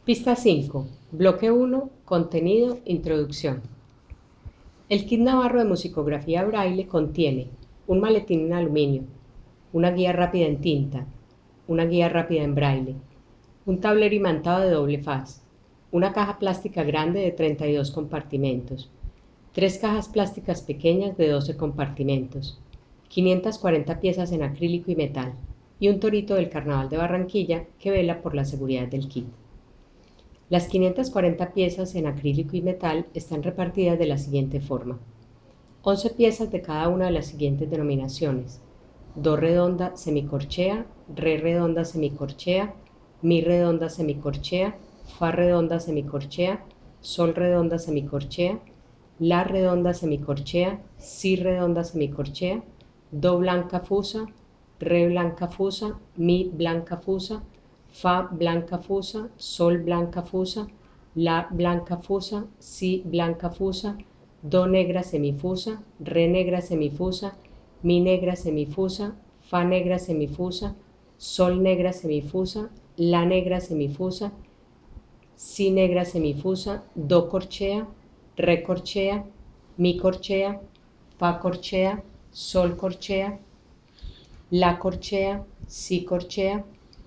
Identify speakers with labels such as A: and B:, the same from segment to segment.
A: Pista 5. Bloque 1. Contenido. Introducción. El kit navarro de musicografía braille contiene un maletín en aluminio, una guía rápida en tinta, una guía rápida en braille, un tablero imantado de doble faz, una caja plástica grande de 32 compartimentos, 3 cajas plásticas pequeñas de 12 compartimentos, 540 piezas en acrílico y metal, y un torito del Carnaval de Barranquilla que vela por la seguridad del kit. Las 540 piezas en acrílico y metal están repartidas de la siguiente forma: 11 piezas de cada una de las siguientes denominaciones: do redonda semicorchea, re redonda semicorchea, mi redonda semicorchea, fa redonda semicorchea, sol redonda semicorchea, la redonda semicorchea, si redonda semicorchea, do blanca fusa, re blanca fusa, mi blanca fusa, fa blanca fusa, sol blanca fusa, la blanca fusa, si blanca fusa, do negra semifusa, re negra semifusa, mi negra semifusa, fa negra semifusa, sol negra semifusa, la negra semifusa, si negra semifusa, do corchea, re corchea, mi corchea, fa corchea, sol corchea, la corchea, si corchea,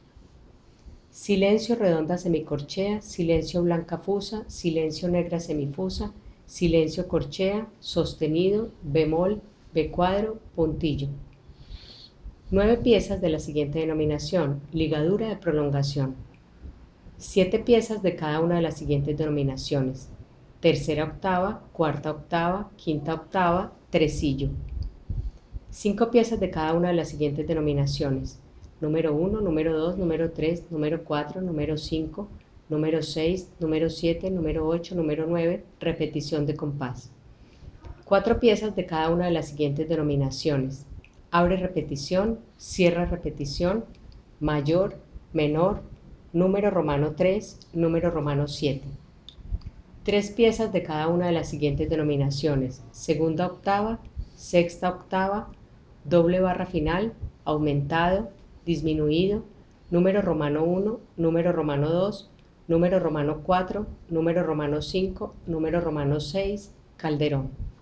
A: silencio redonda semicorchea, silencio blanca fusa, silencio negra semifusa, silencio corchea, sostenido, bemol, B cuadro, puntillo. 9 piezas de la siguiente denominación: ligadura de prolongación. 7 piezas de cada una de las siguientes denominaciones: tercera octava, cuarta octava, quinta octava, tresillo. 5 piezas de cada una de las siguientes denominaciones: número 1, número 2, número 3, número 4, número 5, número 6, número 7, número 8, número 9, repetición de compás. 4 piezas de cada una de las siguientes denominaciones: abre repetición, cierra repetición, mayor, menor, número romano 3, número romano 7. 3 piezas de cada una de las siguientes denominaciones: segunda octava, sexta octava, doble barra final, aumentado, disminuido, número romano 1, número romano 2, número romano 4, número romano 5, número romano 6, calderón.